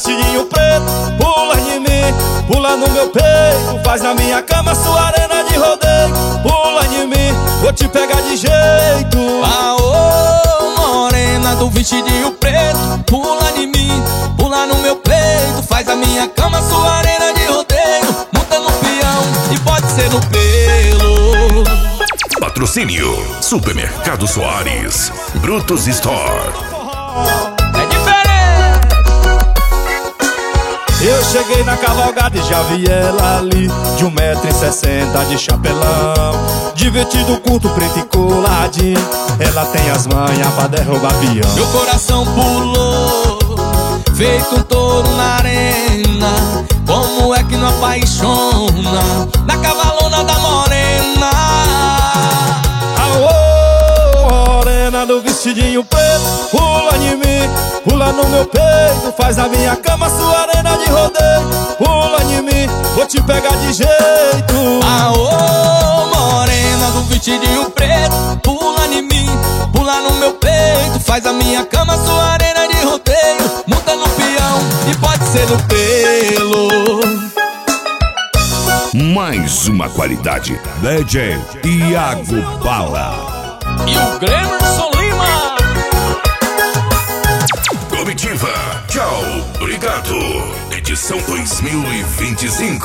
vestidinho preto, pula em mim, pula no meu peito, faz na minha cama sua arena de rodeio. Pula em mim, vou te pegar de jeito. Aô, morena do vestidinho preto, pula em mim, pula no meu peito, faz a minha cama sua arena de rodeio. Monta no peão e pode ser no pelo. Patrocínio Supermercado Soares, Brutus Store. É diferente. Eu cheguei na cavalgada e já vi ela ali, de 1,60 m de chapelão, de vestido curto, preto e coladinho. Ela tem as manhas pra derrubar avião. Meu coração pulou, feito um touro na arena. Como é que não apaixona na cavalona da morena? Aô, morena do vestidinho preto, pula em mim, pula no meu peito, faz a minha cama sua arena de rodeio. Pula em mim, vou te pegar de jeito. Aô, morena do vestidinho preto, pula em mim, pula no meu peito, faz a minha cama sua arena de rodeio. Monta no peão e pode ser no pelo. Mais uma qualidade, DJ Iago Bala. E o Glemerson Lima. Comitiva, tchau, obrigado. Edição 2025.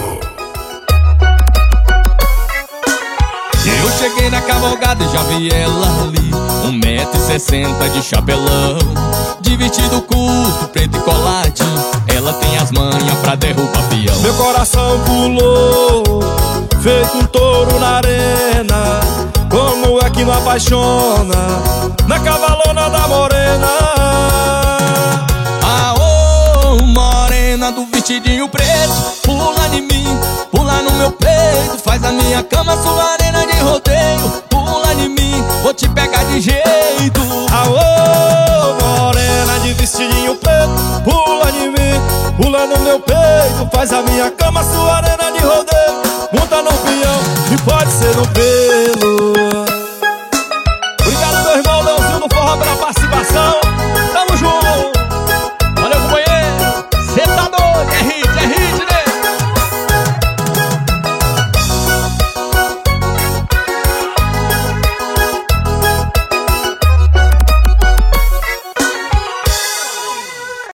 Eu cheguei na cavalgada e já vi ela ali, 1,60 m de chapelão, de vestido curto, preto e coladinho. Ela tem as manhas pra derrubar peão. Meu coração pulou, feito um touro na arena. Como é que não apaixona na cavalona da morena? Aô, morena do vestidinho preto, pula em mim, pula no meu peito, faz a minha cama sua arena de rodeio. Pula em mim, vou te pegar de jeito. Aô, morena de vestidinho preto, pula em mim, pula no meu peito, faz a minha cama sua arena de rodeio. Monta no peão e pode ser no pelo.